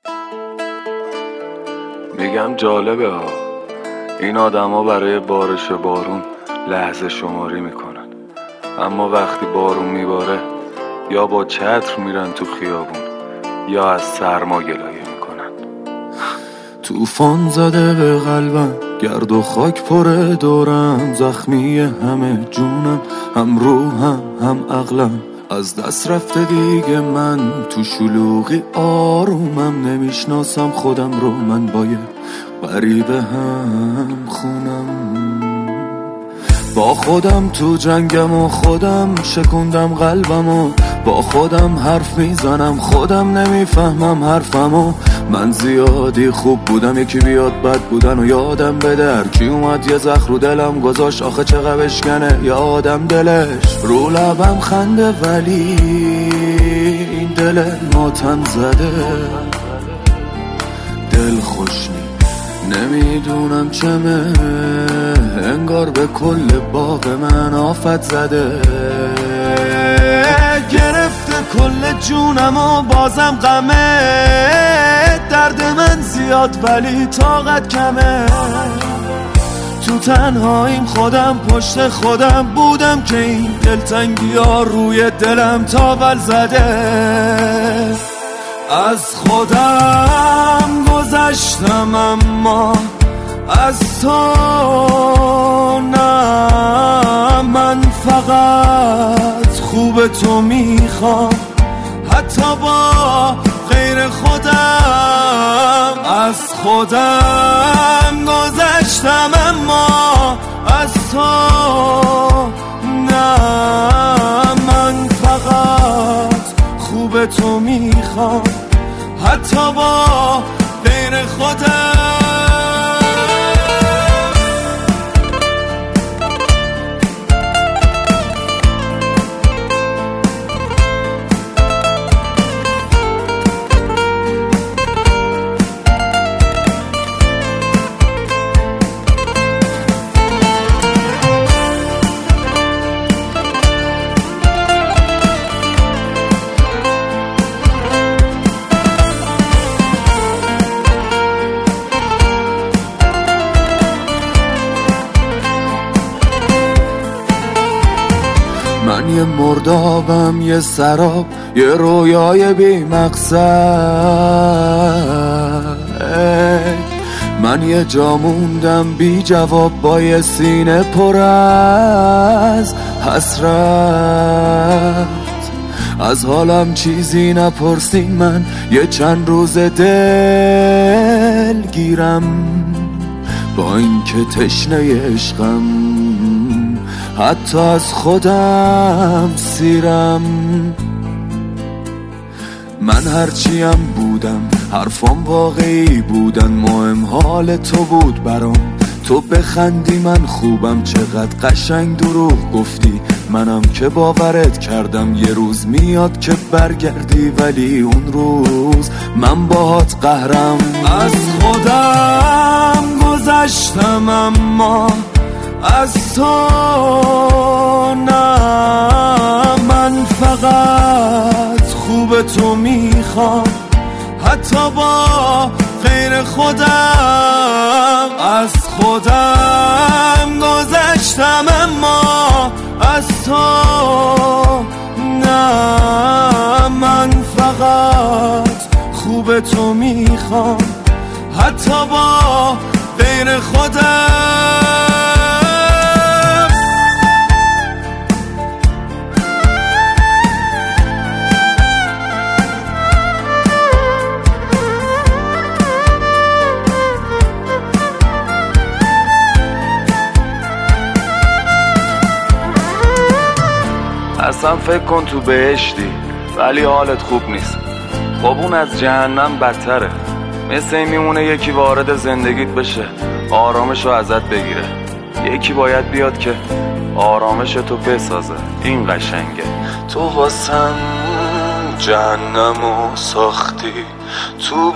میگم جالبه ها، این آدما برای بارش بارون لحظه شماری میکنن، اما وقتی بارون میباره یا با چتر میرن تو خیابون یا از سرما گلایه میکنن. طوفان زده به قلبم، گرد و خاک پره دورم، زخمی همه جونم، هم روحم هم عقلم، از دست رفته دیگه من تو شلوغی آرومم، نمیشناسم خودم رو، من با یه غریبه هم خونم، با خودم تو جنگم و خودم شکوندم قلبم و با خودم حرف میزنم، خودم نمیفهمم حرفمو، من زیادی خوب بودم یکی بیاد بد بودن و یادم بده، هر کی اومد یه زخم رو دلم گذاشت، آخه چقدر بشکنه یادم دلش، رو لبم خنده ولی این دل ماتم زده، دل خوش نمیدونم چمه، انگار به کل باغ من آفت زده، گرفته کل جونم و بازم غمه، درد من زیاد ولی طاقت کمه، تو تنهاییم خودم پشت خودم بودم که این دلتنگی ها روی دلم تاول زده، از خودم گذشتم اما از تو نه، من فقط خوب تو میخوام حتی با غیر خودم، از خودم گذشتم اما از تو نه، من فقط خوب تو میخوام حتی با غیر خودم. من یه مردابم، یه سراب، یه رویای بی مقصد، من یه جا موندم بی جواب با یه سینه پر از حسرت، از حالم چیزی نپرسین، من یه چند روز دل گیرم با اینکه تشنه عشقم، حتی از خودم سیرم، من هرچیم بودم حرفام واقعی بودن، مهم حال تو بود برام، تو بخندی من خوبم، چقدر قشنگ دروغ گفتی، منم که باورت کردم یه روز میاد که برگردی، ولی اون روز من باهات قهرم، از خودم گذشتم اما از تو نه، من فقط خوب تو میخوام حتی با غیر خودم، از خودم گذشتم اما از تو نه، من فقط خوب تو میخوام حتی با غیر خودم. اصلا فکر کن تو بهشتی ولی حالت خوب نیست، خب اون از جهنم بدتره، مثل این میمونه یکی وارد زندگیت بشه آرامشو ازت بگیره، یکی باید بیاد که آرامشتو بسازه، این قشنگه. تو واسم جهنمو ساختی تو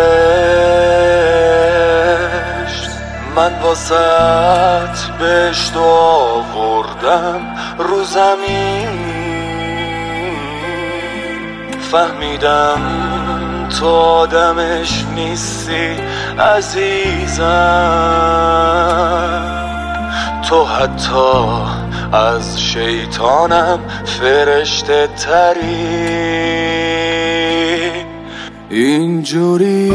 بهشت، من واسط بهشت آوردم رو زمین، فهمیدم تو آدمش نیستی عزیزم، تو حتی از شیطانم فرشته تری. اینجوری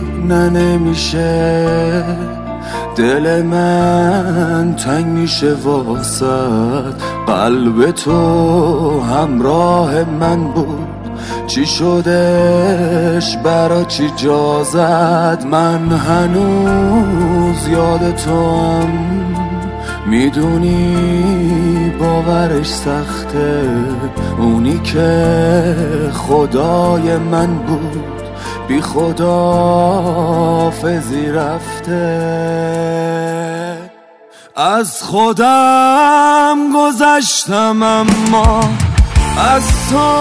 نمیشه، دل من تنگ میشه واسد، قلب تو همراه من بود، چی شدش برا چی جا زد؟ من هنوز یاد توام، میدونی باورش سخته، اونی که خدای من بود بی خداحافظی رفته. از خودم گذشتم اما از تو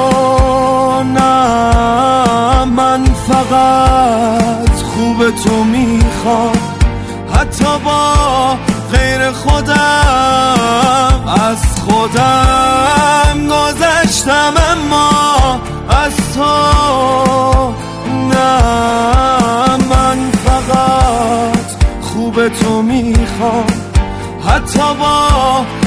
نه، من فقط خوب تو میخوام حتی با غیر خودم. از خودم گذشتم اما از تو نه، من فقط خوب تو میخوام حتی با